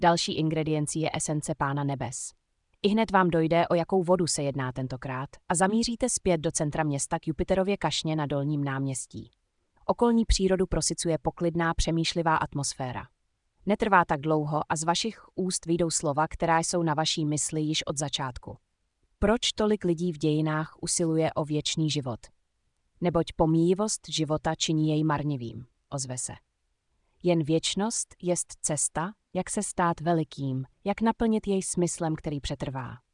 Další ingrediencí je esence Pána nebes. Ihned vám dojde, o jakou vodu se jedná tentokrát, a zamíříte zpět do centra města k Jupiterově kašně na Dolním náměstí. Okolní přírodu prosycuje poklidná, přemýšlivá atmosféra. Netrvá tak dlouho a z vašich úst vyjdou slova, která jsou na vaší mysli již od začátku. Proč tolik lidí v dějinách usiluje o věčný život? Neboť pomíjivost života činí jej marnivým, ozve se. Jen věčnost jest cesta, jak se stát velikým, jak naplnit jej smyslem, který přetrvá.